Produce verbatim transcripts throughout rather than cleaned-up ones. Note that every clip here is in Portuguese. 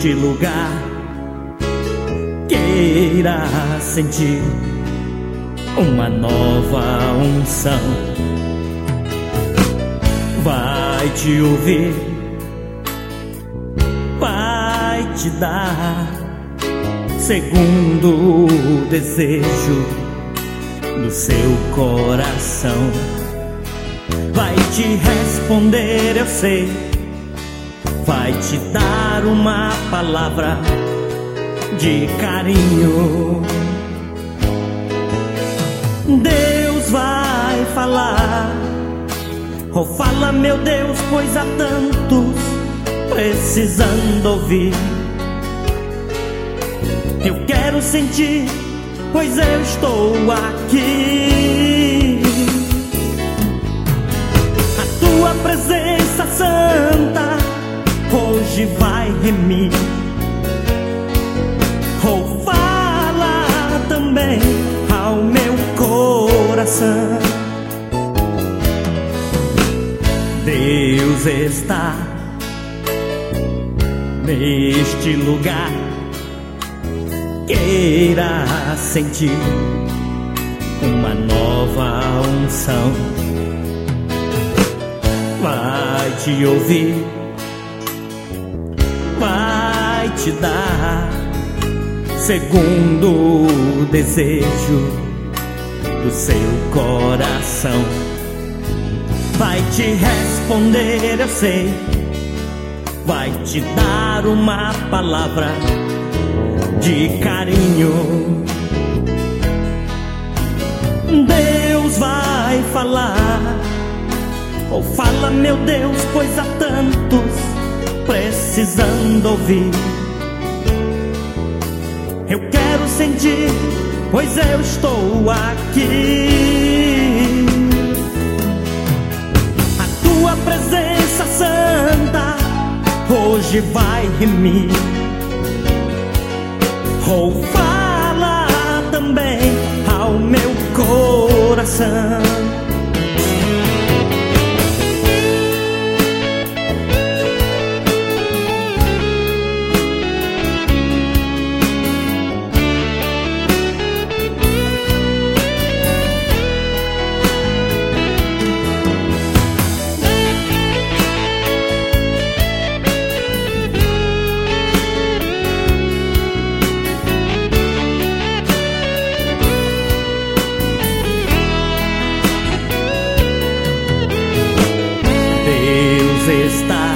neste lugar queira sentir uma nova unção, vai te ouvir, vai te dar segundo o desejo do seu coração. Vai te responder, eu sei, vai te dar uma palavra de carinho. Deus vai falar, oh fala meu Deus, pois há tantos precisando ouvir. Eu quero sentir, pois eu estou aqui. A tua presença santa hoje vai remir. Oh fala também ao meu coração. Deus está neste lugar, queira sentir uma nova unção, vai te ouvir, vai te dar segundo o desejo do seu coração. Vai te responder, eu sei, vai te dar uma palavra de carinho. Deus vai falar, oh fala meu Deus, pois há tantos precisando ouvir. Eu quero sentir, pois eu estou aqui. A tua presença santa hoje vai remir. Oh fala também ao meu coração. Está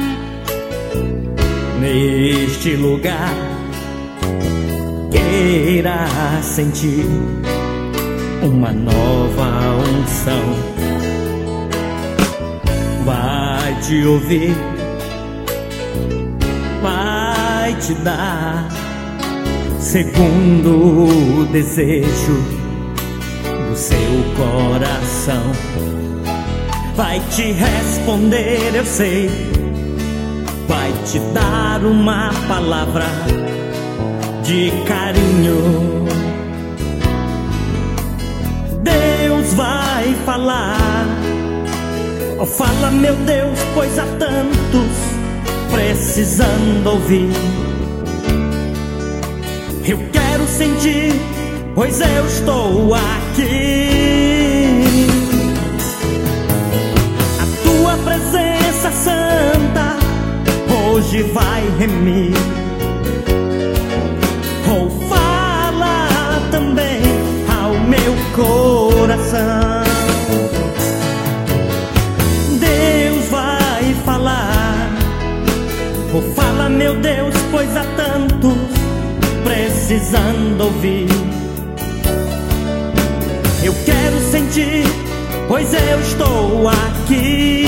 neste lugar, queira sentir uma nova unção, vai te ouvir, vai te dar segundo o desejo do seu coração. Vai te responder, eu sei, vai te dar uma palavra de carinho. Deus vai falar, oh fala meu Deus, pois há tantos precisando ouvir. Eu quero sentir, pois eu estou aqui. Presença santa hoje vai remir. Oh fala também ao meu coração. Deus vai falar, oh fala meu Deus, pois há tantos precisando ouvir. Eu quero sentir, pois eu estou aqui.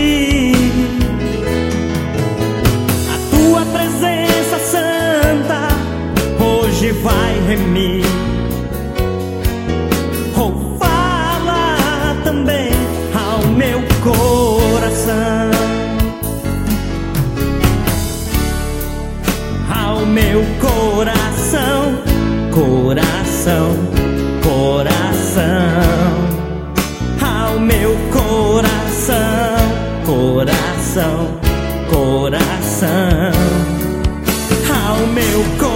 A tua presença santa hoje vai remir. Oh fala também ao meu coração, ao meu coração, coração, coração, ao meu coração, coração, coração. o meu coração.